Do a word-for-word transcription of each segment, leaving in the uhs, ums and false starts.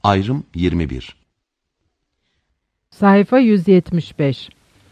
Ayrım yirmi bir. Sayfa yüz yetmiş beş.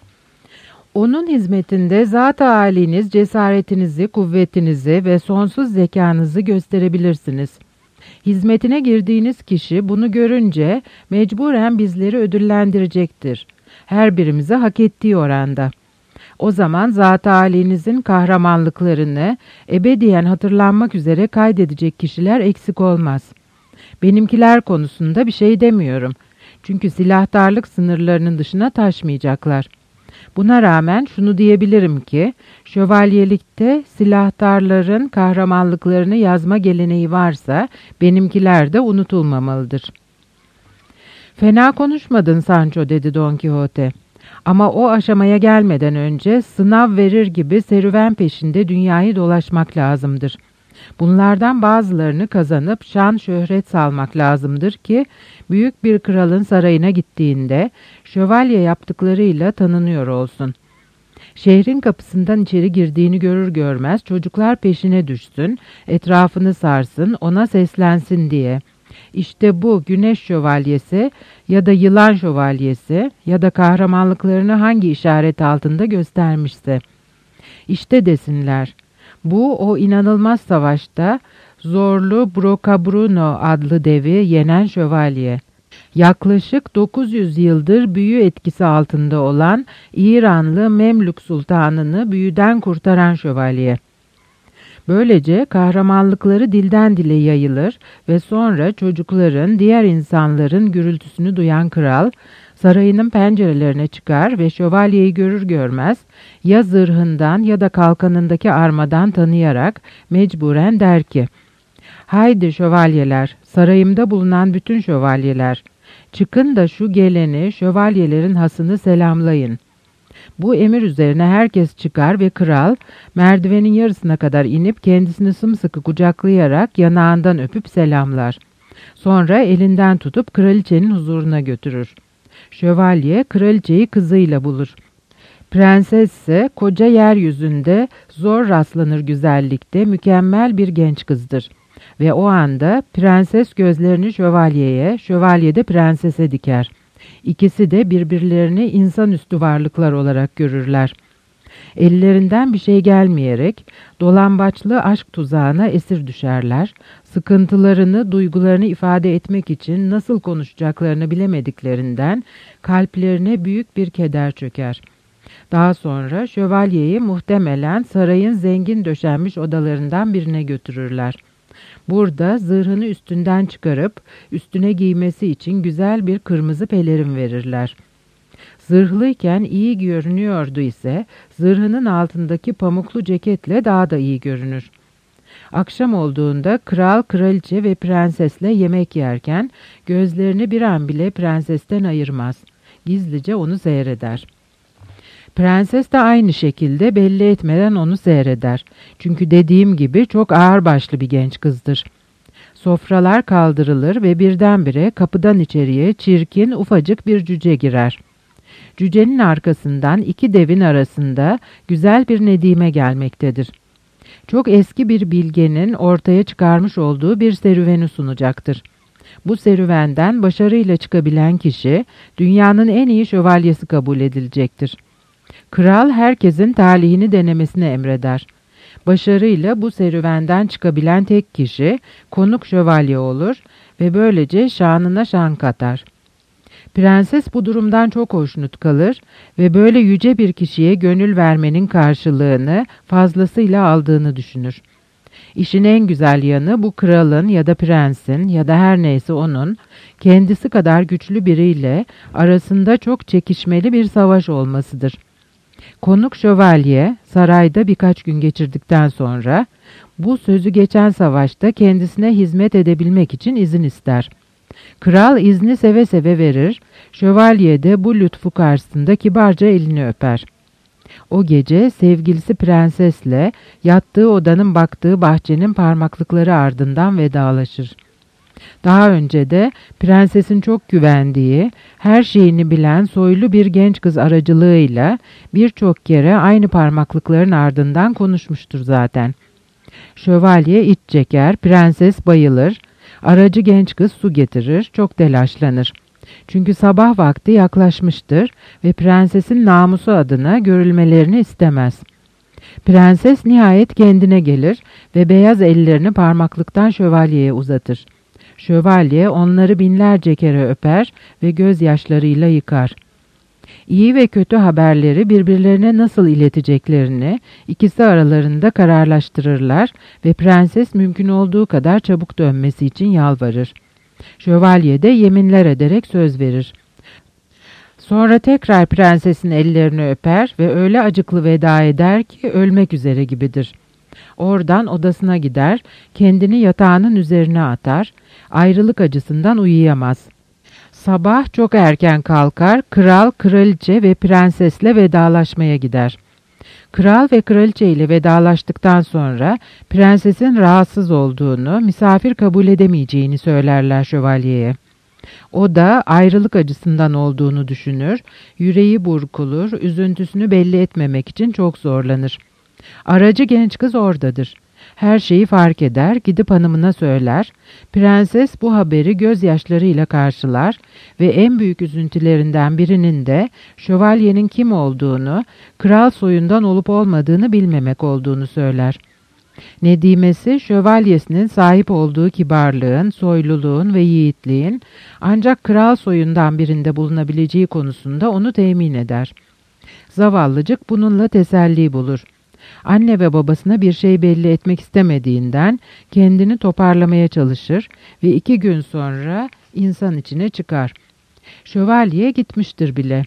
Onun hizmetinde zat-ı âliniz cesaretinizi, kuvvetinizi ve sonsuz zekanızı gösterebilirsiniz. Hizmetine girdiğiniz kişi bunu görünce mecburen bizleri ödüllendirecektir. Her birimize hak ettiği oranda. O zaman zat-ı âlinizin kahramanlıklarını ebediyen hatırlanmak üzere kaydedecek kişiler eksik olmaz. Benimkiler konusunda bir şey demiyorum. Çünkü silahtarlık sınırlarının dışına taşmayacaklar. Buna rağmen şunu diyebilirim ki, şövalyelikte silahtarların kahramanlıklarını yazma geleneği varsa, benimkiler de unutulmamalıdır. "Fena konuşmadın Sancho," dedi Don Quixote. "Ama o aşamaya gelmeden önce sınav verir gibi serüven peşinde dünyayı dolaşmak lazımdır. Bunlardan bazılarını kazanıp şan şöhret salmak lazımdır ki büyük bir kralın sarayına gittiğinde şövalye yaptıklarıyla tanınıyor olsun. Şehrin kapısından içeri girdiğini görür görmez çocuklar peşine düşsün, etrafını sarsın, ona seslensin diye. İşte bu güneş şövalyesi ya da yılan şövalyesi ya da kahramanlıklarını hangi işaret altında göstermişse. İşte desinler. Bu o inanılmaz savaşta zorlu Brocabruno adlı devi yenen şövalye. Yaklaşık dokuz yüz yıldır büyü etkisi altında olan İranlı Memlük Sultanını büyüden kurtaran şövalye. Böylece kahramanlıkları dilden dile yayılır ve sonra çocukların, diğer insanların gürültüsünü duyan kral, sarayının pencerelerine çıkar ve şövalyeyi görür görmez ya zırhından ya da kalkanındaki armadan tanıyarak mecburen der ki, "Haydi şövalyeler, sarayımda bulunan bütün şövalyeler, çıkın da şu geleni, şövalyelerin hasını selamlayın." Bu emir üzerine herkes çıkar ve kral, merdivenin yarısına kadar inip kendisini sımsıkı kucaklayarak yanağından öpüp selamlar. Sonra elinden tutup kraliçenin huzuruna götürür. Şövalye, kraliçeyi kızıyla bulur. Prenses ise koca yeryüzünde zor rastlanır güzellikte mükemmel bir genç kızdır. Ve o anda prenses gözlerini şövalyeye, şövalye de prensese diker. İkisi de birbirlerini insanüstü varlıklar olarak görürler. Ellerinden bir şey gelmeyerek dolambaçlı aşk tuzağına esir düşerler. Sıkıntılarını, duygularını ifade etmek için nasıl konuşacaklarını bilemediklerinden kalplerine büyük bir keder çöker. Daha sonra şövalyeyi muhtemelen sarayın zengin döşenmiş odalarından birine götürürler. Burada zırhını üstünden çıkarıp üstüne giymesi için güzel bir kırmızı pelerin verirler. Zırhlıyken iyi görünüyordu ise zırhının altındaki pamuklu ceketle daha da iyi görünür. Akşam olduğunda kral, kraliçe ve prensesle yemek yerken gözlerini bir an bile prensesten ayırmaz. Gizlice onu seyreder. Prenses de aynı şekilde belli etmeden onu seyreder. Çünkü dediğim gibi çok ağırbaşlı bir genç kızdır. Sofralar kaldırılır ve birdenbire kapıdan içeriye çirkin, ufacık bir cüce girer. Cücenin arkasından iki devin arasında güzel bir nedime gelmektedir. Çok eski bir bilgenin ortaya çıkarmış olduğu bir serüveni sunacaktır. Bu serüvenden başarıyla çıkabilen kişi dünyanın en iyi şövalyesi kabul edilecektir. Kral herkesin talihini denemesini emreder. Başarıyla bu serüvenden çıkabilen tek kişi konuk şövalye olur ve böylece şanına şan katar. Prenses bu durumdan çok hoşnut kalır ve böyle yüce bir kişiye gönül vermenin karşılığını fazlasıyla aldığını düşünür. İşin en güzel yanı bu kralın ya da prensin ya da her neyse onun kendisi kadar güçlü biriyle arasında çok çekişmeli bir savaş olmasıdır. Konuk şövalye sarayda birkaç gün geçirdikten sonra bu sözü geçen savaşta kendisine hizmet edebilmek için izin ister. Kral izni seve seve verir, şövalye de bu lütfu karşısında kibarca elini öper. O gece sevgilisi prensesle yattığı odanın baktığı bahçenin parmaklıkları ardından vedalaşır. Daha önce de prensesin çok güvendiği, her şeyini bilen soylu bir genç kız aracılığıyla birçok kere aynı parmaklıkların ardından konuşmuştur zaten. Şövalye iç çeker, prenses bayılır Aracı genç kız su getirir, çok telaşlanır. Çünkü sabah vakti yaklaşmıştır ve prensesin namusu adına görülmelerini istemez. Prenses nihayet kendine gelir ve beyaz ellerini parmaklıktan şövalyeye uzatır. Şövalye onları binlerce kere öper ve gözyaşlarıyla yıkar. İyi ve kötü haberleri birbirlerine nasıl ileteceklerini ikisi aralarında kararlaştırırlar ve prenses mümkün olduğu kadar çabuk dönmesi için yalvarır. Şövalye de yeminler ederek söz verir. Sonra tekrar prensesin ellerini öper ve öyle acıklı veda eder ki ölmek üzere gibidir. Oradan odasına gider, kendini yatağının üzerine atar, ayrılık acısından uyuyamaz. Sabah çok erken kalkar, kral, kraliçe ve prensesle vedalaşmaya gider. Kral ve kraliçe ile vedalaştıktan sonra prensesin rahatsız olduğunu, misafir kabul edemeyeceğini söylerler şövalyeye. O da ayrılık acısından olduğunu düşünür, yüreği burkulur, üzüntüsünü belli etmemek için çok zorlanır. Aracı genç kız oradadır. Her şeyi fark eder, gidip hanımına söyler. Prenses bu haberi gözyaşlarıyla karşılar ve en büyük üzüntülerinden birinin de şövalyenin kim olduğunu, kral soyundan olup olmadığını bilmemek olduğunu söyler. Nedimesi, şövalyesinin sahip olduğu kibarlığın, soyluluğun ve yiğitliğin ancak kral soyundan birinde bulunabileceği konusunda onu temin eder. Zavallıcık bununla teselli bulur. Anne ve babasına bir şey belli etmek istemediğinden kendini toparlamaya çalışır ve iki gün sonra insan içine çıkar. Şövalye gitmiştir bile.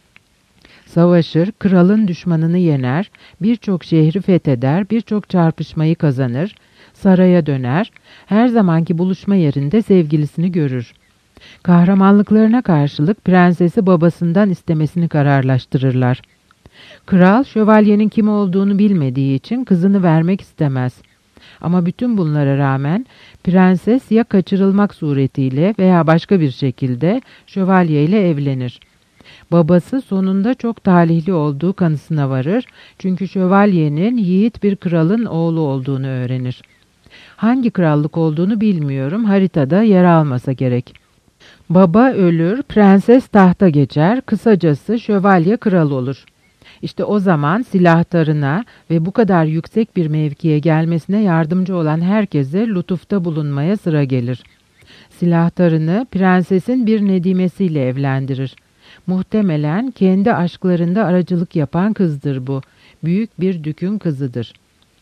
Savaşır, kralın düşmanını yener, birçok şehri fetheder, birçok çarpışmayı kazanır, saraya döner, her zamanki buluşma yerinde sevgilisini görür. Kahramanlıklarına karşılık prensesi babasından istemesini kararlaştırırlar. Kral, şövalyenin kim olduğunu bilmediği için kızını vermek istemez. Ama bütün bunlara rağmen prenses ya kaçırılmak suretiyle veya başka bir şekilde şövalye ile evlenir. Babası sonunda çok talihli olduğu kanısına varır çünkü şövalyenin yiğit bir kralın oğlu olduğunu öğrenir. Hangi krallık olduğunu bilmiyorum, haritada yer almasa gerek. Baba ölür, prenses tahta geçer, kısacası şövalye kral olur. İşte o zaman silahtarına ve bu kadar yüksek bir mevkiye gelmesine yardımcı olan herkese lütufta bulunmaya sıra gelir. Silahtarını prensesin bir nedimesiyle evlendirir. Muhtemelen kendi aşklarında aracılık yapan kızdır bu. Büyük bir dükün kızıdır.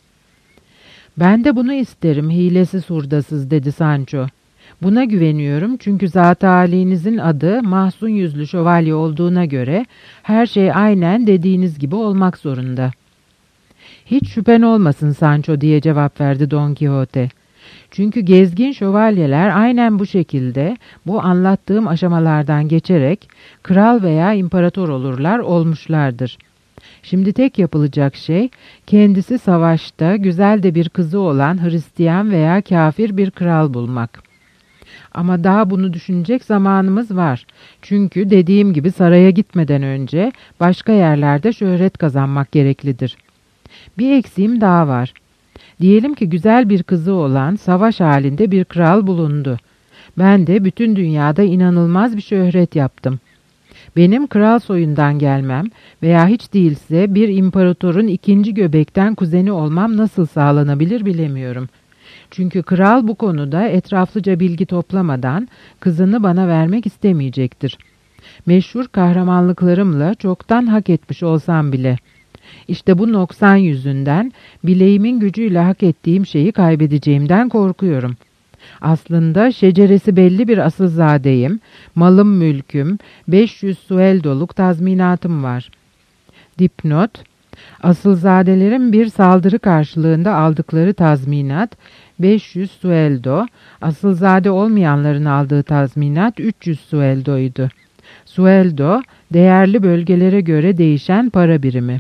Ben de bunu isterim, hilesiz hurdasız dedi Sancho. Buna güveniyorum çünkü zat-ı âlinizin adı mahzun yüzlü şövalye olduğuna göre her şey aynen dediğiniz gibi olmak zorunda. Hiç şüphen olmasın Sancho diye cevap verdi Don Quixote. Çünkü gezgin şövalyeler aynen bu şekilde bu anlattığım aşamalardan geçerek kral veya imparator olurlar, olmuşlardır. Şimdi tek yapılacak şey kendisi savaşta güzel de bir kızı olan Hristiyan veya kafir bir kral bulmak. Ama daha bunu düşünecek zamanımız var. Çünkü dediğim gibi saraya gitmeden önce başka yerlerde şöhret kazanmak gereklidir. Bir eksiğim daha var. Diyelim ki güzel bir kızı olan savaş halinde bir kral bulundu. Ben de bütün dünyada inanılmaz bir şöhret yaptım. Benim kral soyundan gelmem veya hiç değilse bir imparatorun ikinci göbekten kuzeni olmam nasıl sağlanabilir bilemiyorum. Çünkü kral bu konuda etraflıca bilgi toplamadan kızını bana vermek istemeyecektir. Meşhur kahramanlıklarımla çoktan hak etmiş olsam bile. İşte bu noksan yüzünden bileğimin gücüyle hak ettiğim şeyi kaybedeceğimden korkuyorum. Aslında şeceresi belli bir asılzadeyim, malım mülküm, beş yüz sueldoluk tazminatım var. Dipnot: Asılzadelerin bir saldırı karşılığında aldıkları tazminat beş yüz sueldo, asılzade olmayanların aldığı tazminat üç yüz sueldoydu. Sueldo, değerli bölgelere göre değişen para birimi.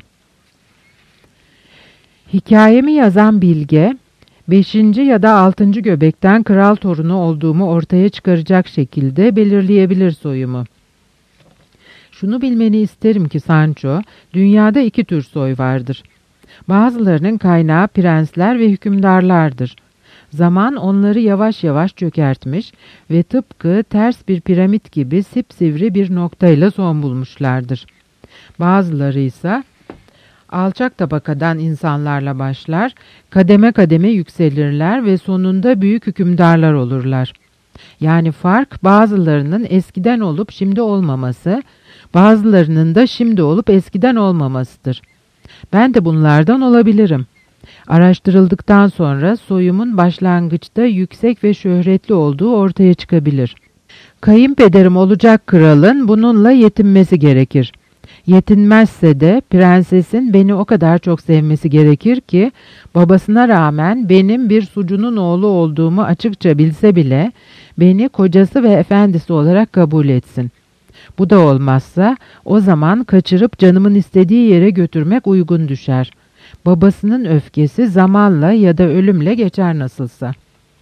Hikayemi yazan bilge, beşinci ya da altıncı göbekten kral torunu olduğumu ortaya çıkaracak şekilde belirleyebilir soyumu. Şunu bilmeni isterim ki Sancho, dünyada iki tür soy vardır. Bazılarının kaynağı prensler ve hükümdarlardır. Zaman onları yavaş yavaş çökertmiş ve tıpkı ters bir piramit gibi sipsivri bir noktayla son bulmuşlardır. Bazıları ise alçak tabakadan insanlarla başlar, kademe kademe yükselirler ve sonunda büyük hükümdarlar olurlar. Yani fark bazılarının eskiden olup şimdi olmaması, bazılarının da şimdi olup eskiden olmamasıdır. Ben de bunlardan olabilirim. Araştırıldıktan sonra soyumun başlangıçta yüksek ve şöhretli olduğu ortaya çıkabilir. Kayınpederim olacak kralın bununla yetinmesi gerekir. Yetinmezse de prensesin beni o kadar çok sevmesi gerekir ki babasına rağmen benim bir sucunun oğlu olduğumu açıkça bilse bile beni kocası ve efendisi olarak kabul etsin. Bu da olmazsa o zaman kaçırıp canımın istediği yere götürmek uygun düşer. Babasının öfkesi zamanla ya da ölümle geçer nasılsa.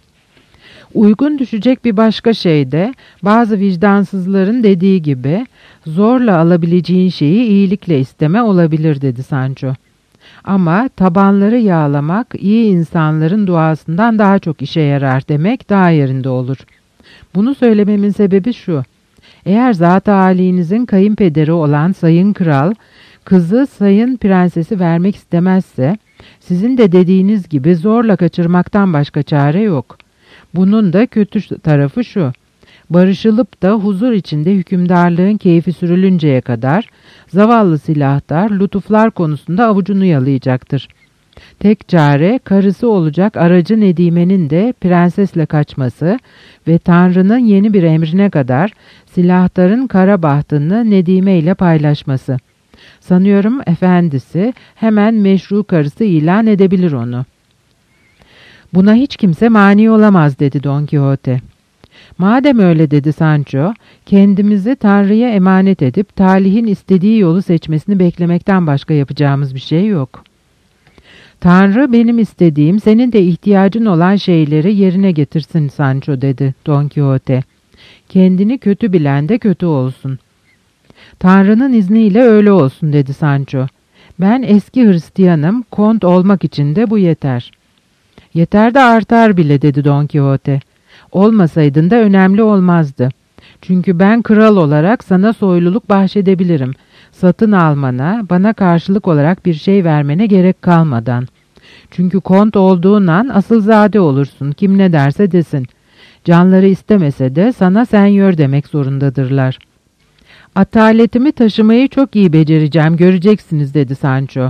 Uygun düşecek bir başka şey de bazı vicdansızların dediği gibi zorla alabileceğin şeyi iyilikle isteme olabilir dedi Sancho. Ama tabanları yağlamak iyi insanların duasından daha çok işe yarar demek daha yerinde olur. Bunu söylememin sebebi şu: eğer zat-ı âlinizin kayınpederi olan Sayın Kral, kızı Sayın Prensesi vermek istemezse, sizin de dediğiniz gibi zorla kaçırmaktan başka çare yok. Bunun da kötü tarafı şu: barışılıp da huzur içinde hükümdarlığın keyfi sürülünceye kadar zavallı silahtar lütuflar konusunda avucunu yalayacaktır. Tek çare karısı olacak aracı Nedime'nin de prensesle kaçması ve Tanrı'nın yeni bir emrine kadar silahtarın kara bahtını Nedime ile paylaşması. Sanıyorum efendisi hemen meşru karısı ilan edebilir onu. Buna hiç kimse mani olamaz dedi Don Quixote. Madem öyle dedi Sancho, kendimizi Tanrı'ya emanet edip talihin istediği yolu seçmesini beklemekten başka yapacağımız bir şey yok. Tanrı benim istediğim, senin de ihtiyacın olan şeyleri yerine getirsin Sancho dedi Don Quixote. Kendini kötü bilen de kötü olsun. Tanrı'nın izniyle öyle olsun dedi Sancho. Ben eski Hristiyanım, kont olmak için de bu yeter. Yeter de artar bile dedi Don Quixote. Olmasaydın da önemli olmazdı. Çünkü ben kral olarak sana soyluluk bahşedebilirim. Satın almana, bana karşılık olarak bir şey vermene gerek kalmadan. Çünkü kont olduğun an asılzade olursun, kim ne derse desin. Canları istemese de sana senyör demek zorundadırlar. Ataletimi taşımayı çok iyi becereceğim, göreceksiniz dedi Sancho.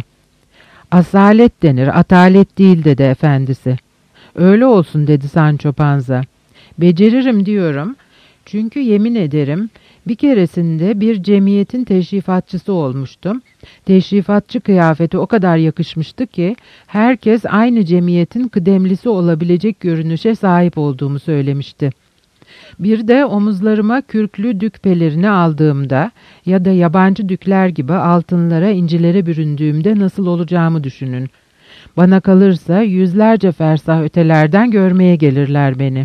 Asalet denir, atalet değil dedi efendisi. Öyle olsun dedi Sancho Panza. Beceririm diyorum. Çünkü yemin ederim bir keresinde bir cemiyetin teşrifatçısı olmuştum. Teşrifatçı kıyafeti o kadar yakışmıştı ki herkes aynı cemiyetin kıdemlisi olabilecek görünüşe sahip olduğumu söylemişti. Bir de omuzlarıma kürklü dük pelerini aldığımda ya da yabancı dükler gibi altınlara, incilere büründüğümde nasıl olacağımı düşünün. Bana kalırsa yüzlerce fersah ötelerden görmeye gelirler beni.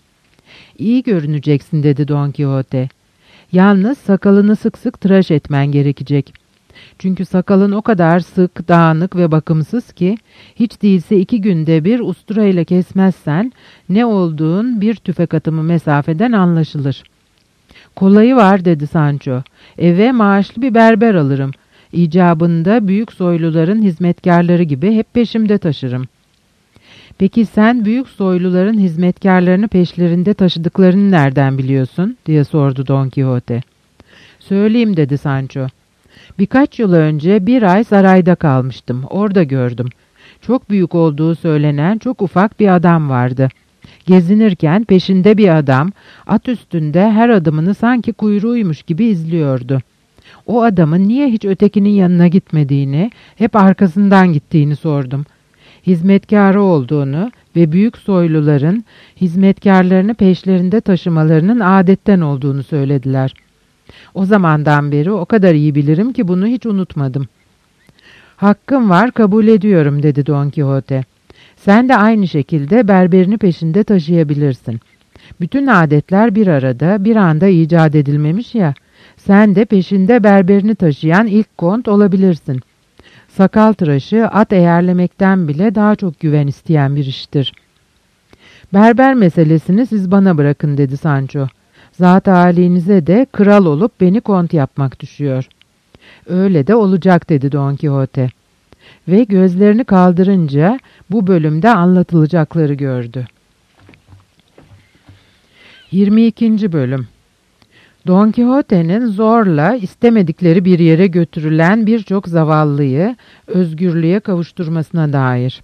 İyi görüneceksin dedi Don Quixote. Yalnız sakalını sık sık tıraş etmen gerekecek. Çünkü sakalın o kadar sık, dağınık ve bakımsız ki hiç değilse iki günde bir ustura ile kesmezsen ne olduğun bir tüfek atımı mesafeden anlaşılır. Kolayı var dedi Sancho. Eve maaşlı bir berber alırım. İcabında büyük soyluların hizmetkarları gibi hep peşimde taşırım. Peki sen büyük soyluların hizmetkarlarını peşlerinde taşıdıklarını nereden biliyorsun diye sordu Don Quixote. Söyleyeyim dedi Sancho. Birkaç yıl önce bir ay sarayda kalmıştım. Orada gördüm. Çok büyük olduğu söylenen çok ufak bir adam vardı. Gezinirken peşinde bir adam, at üstünde her adımını sanki kuyruğuymuş gibi izliyordu. O adamın niye hiç ötekinin yanına gitmediğini, hep arkasından gittiğini sordum. Hizmetkarı olduğunu ve büyük soyluların hizmetkarlarını peşlerinde taşımalarının adetten olduğunu söylediler. O zamandan beri o kadar iyi bilirim ki bunu hiç unutmadım. Hakkım var, kabul ediyorum dedi Don Quixote. Sen de aynı şekilde berberini peşinde taşıyabilirsin. Bütün adetler bir arada, bir anda icat edilmemiş ya. Sen de peşinde berberini taşıyan ilk kont olabilirsin. Sakal tıraşı at eğerlemekten bile daha çok güven isteyen bir iştir. Berber meselesini siz bana bırakın dedi Sancho. Zat halinize de kral olup beni kont yapmak düşüyor. Öyle de olacak dedi Don Quixote. Ve gözlerini kaldırınca bu bölümde anlatılacakları gördü. yirmi ikinci bölüm. Don Quixote'nin zorla istemedikleri bir yere götürülen birçok zavallıyı özgürlüğe kavuşturmasına dair.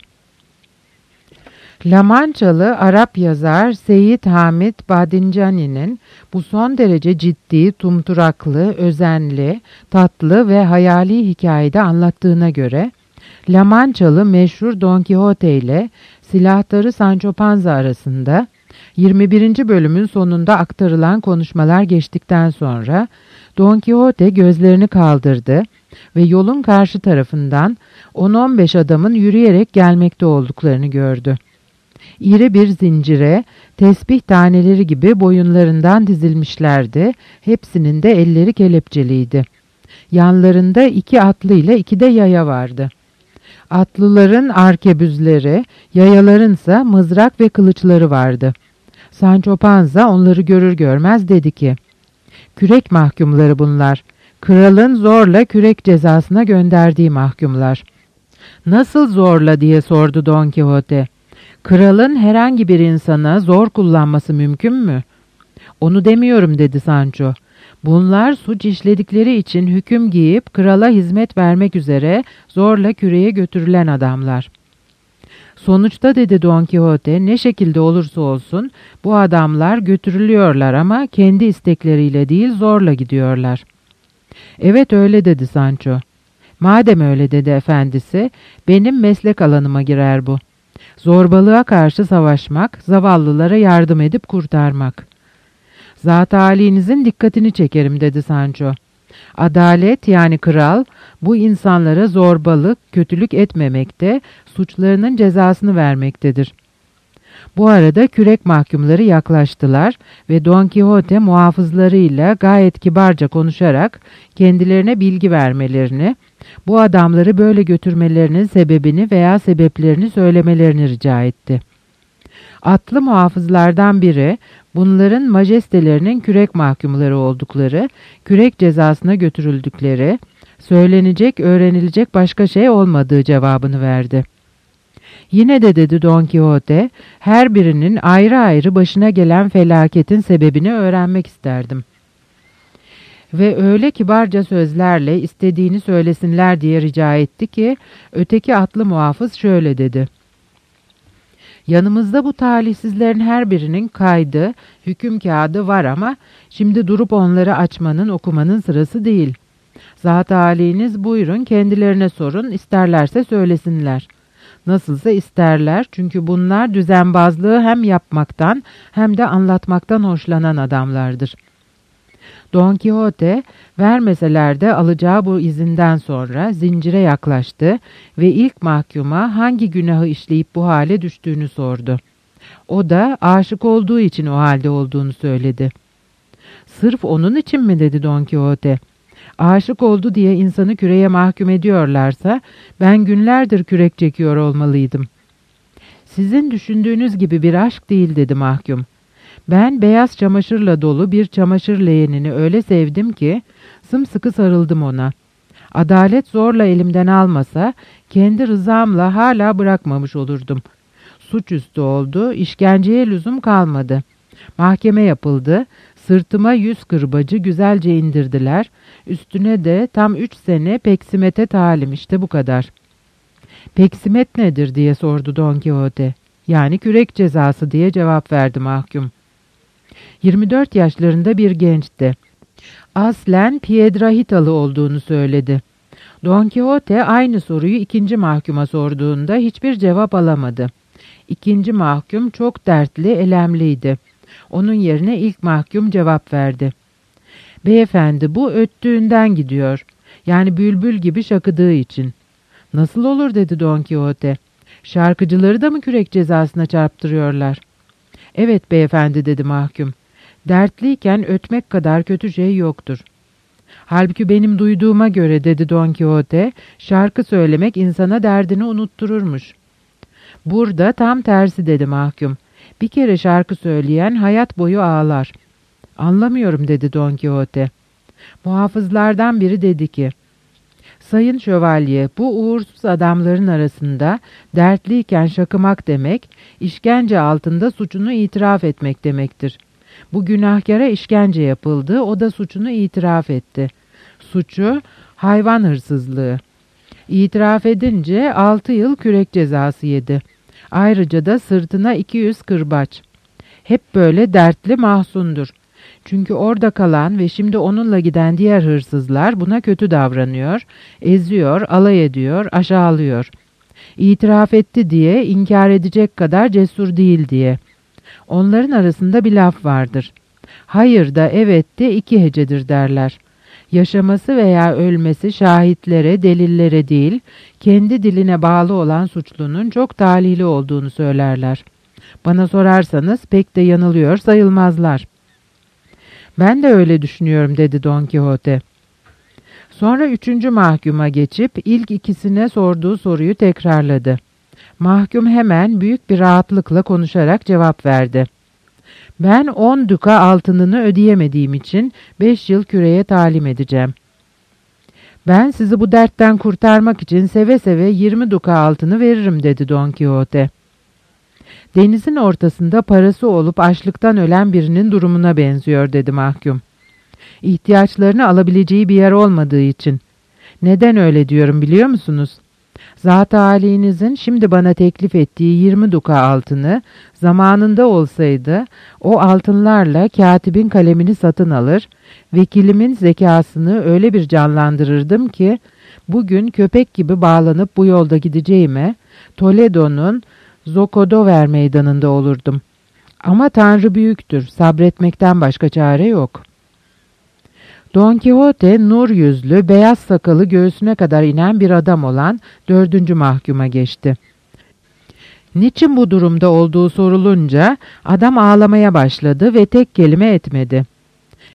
La Mançalı Arap yazar Seyyid Hamid Badincani'nin bu son derece ciddi, tumturaklı, özenli, tatlı ve hayali hikayede anlattığına göre, La Mançalı meşhur Don Quixote ile silahtarı Sancho Panza arasında yirmi birinci bölümün sonunda aktarılan konuşmalar geçtikten sonra Don Quixote gözlerini kaldırdı ve yolun karşı tarafından on on beş adamın yürüyerek gelmekte olduklarını gördü. İri bir zincire, tesbih taneleri gibi boyunlarından dizilmişlerdi, hepsinin de elleri kelepçeliydi. Yanlarında iki atlı ile iki de yaya vardı. Atlıların arkebüzleri, yayalarınsa mızrak ve kılıçları vardı. Sancho Panza onları görür görmez dedi ki, "Kürek mahkumları bunlar. Kralın zorla kürek cezasına gönderdiği mahkumlar." "Nasıl zorla?" diye sordu Don Quixote. "Kralın herhangi bir insana zor kullanması mümkün mü?" "Onu demiyorum," dedi Sancho. "Bunlar suç işledikleri için hüküm giyip krala hizmet vermek üzere zorla küreye götürülen adamlar." "Sonuçta," dedi Don Quixote, "ne şekilde olursa olsun bu adamlar götürülüyorlar ama kendi istekleriyle değil zorla gidiyorlar." "Evet öyle," dedi Sancho. "Madem öyle," dedi efendisi, "benim meslek alanıma girer bu. Zorbalığa karşı savaşmak, zavallılara yardım edip kurtarmak." "Zat halinizin dikkatini çekerim," dedi Sancho. "Adalet yani kral bu insanlara zorbalık, kötülük etmemekte, suçlarının cezasını vermektedir." Bu arada kürek mahkumları yaklaştılar ve Don Quixote muhafızlarıyla gayet kibarca konuşarak kendilerine bilgi vermelerini, bu adamları böyle götürmelerinin sebebini veya sebeplerini söylemelerini rica etti. Atlı muhafızlardan biri, bunların majestelerinin kürek mahkumları oldukları, kürek cezasına götürüldükleri, söylenecek, öğrenilecek başka şey olmadığı cevabını verdi. "Yine de," dedi Don Quixote, "her birinin ayrı ayrı başına gelen felaketin sebebini öğrenmek isterdim." Ve öyle kibarca sözlerle istediğini söylesinler diye rica etti ki, öteki atlı muhafız şöyle dedi: "Yanımızda bu talihsizlerin her birinin kaydı, hüküm kağıdı var ama şimdi durup onları açmanın, okumanın sırası değil. Zat haliniz buyurun kendilerine sorun, isterlerse söylesinler. Nasılsa isterler çünkü bunlar düzenbazlığı hem yapmaktan hem de anlatmaktan hoşlanan adamlardır." Don Quixote, vermeseler de alacağı bu izinden sonra zincire yaklaştı ve ilk mahkuma hangi günahı işleyip bu hale düştüğünü sordu. O da aşık olduğu için o halde olduğunu söyledi. "Sırf onun için mi?" dedi Don Quixote. "Aşık oldu diye insanı küreye mahkum ediyorlarsa ben günlerdir kürek çekiyor olmalıydım." "Sizin düşündüğünüz gibi bir aşk değil," dedi mahkum. "Ben beyaz çamaşırla dolu bir çamaşır leğenini öyle sevdim ki sımsıkı sarıldım ona. Adalet zorla elimden almasa kendi rızamla hala bırakmamış olurdum. Suçüstü oldu, işkenceye lüzum kalmadı. Mahkeme yapıldı, sırtıma yüz kırbacı güzelce indirdiler, üstüne de tam üç sene peksimete talim, işte bu kadar." "Peksimet nedir?" diye sordu Don Quixote. "Yani kürek cezası," diye cevap verdi mahkum. yirmi dört yaşlarında bir gençti. Aslen Piedrahitalı olduğunu söyledi. Don Quixote aynı soruyu ikinci mahkuma sorduğunda hiçbir cevap alamadı. İkinci mahkum çok dertli, elemliydi. Onun yerine ilk mahkum cevap verdi. "Beyefendi, bu öttüğünden gidiyor. Yani bülbül gibi şakıdığı için." "Nasıl olur?" dedi Don Quixote. "Şarkıcıları da mı kürek cezasına çarptırıyorlar?" "Evet beyefendi," dedi mahkum. "Dertliyken ötmek kadar kötü şey yoktur." "Halbuki benim duyduğuma göre," dedi Don Quixote, "şarkı söylemek insana derdini unuttururmuş." "Burada tam tersi," dedi mahkum. Bir kere şarkı söyleyen hayat boyu ağlar. Anlamıyorum dedi Don Quixote. Muhafızlardan biri dedi ki, Sayın Şövalye, bu uğursuz adamların arasında dertliyken şakımak demek, işkence altında suçunu itiraf etmek demektir. Bu günahkara işkence yapıldı, o da suçunu itiraf etti. Suçu hayvan hırsızlığı. İtiraf edince altı yıl kürek cezası yedi. Ayrıca da sırtına iki yüz kırbaç. Hep böyle dertli mahzundur. Çünkü orada kalan ve şimdi onunla giden diğer hırsızlar buna kötü davranıyor, eziyor, alay ediyor, aşağılıyor. İtiraf etti diye, inkar edecek kadar cesur değil diye. Onların arasında bir laf vardır. Hayır da evet de iki hecedir derler. Yaşaması veya ölmesi şahitlere, delillere değil, kendi diline bağlı olan suçlunun çok talihli olduğunu söylerler. Bana sorarsanız pek de yanılıyor sayılmazlar. Ben de öyle düşünüyorum dedi Don Quixote. Sonra üçüncü mahkuma geçip ilk ikisine sorduğu soruyu tekrarladı. Mahkum hemen büyük bir rahatlıkla konuşarak cevap verdi. Ben on duka altınını ödeyemediğim için beş yıl küreye talim edeceğim. Ben sizi bu dertten kurtarmak için seve seve yirmi duka altını veririm dedi Don Quixote. Denizin ortasında parası olup açlıktan ölen birinin durumuna benziyor dedi mahkum. İhtiyaçlarını alabileceği bir yer olmadığı için. Neden öyle diyorum biliyor musunuz? Zat-ı âlinizin şimdi bana teklif ettiği yirmi duka altını zamanında olsaydı o altınlarla katibin kalemini satın alır, vekilimin zekasını öyle bir canlandırırdım ki bugün köpek gibi bağlanıp bu yolda gideceğime Toledo'nun Zocodover meydanında olurdum. Ama Tanrı büyüktür, sabretmekten başka çare yok. Don Quixote nur yüzlü, beyaz sakalı göğsüne kadar inen bir adam olan dördüncü mahkuma geçti. Niçin bu durumda olduğu sorulunca adam ağlamaya başladı ve tek kelime etmedi.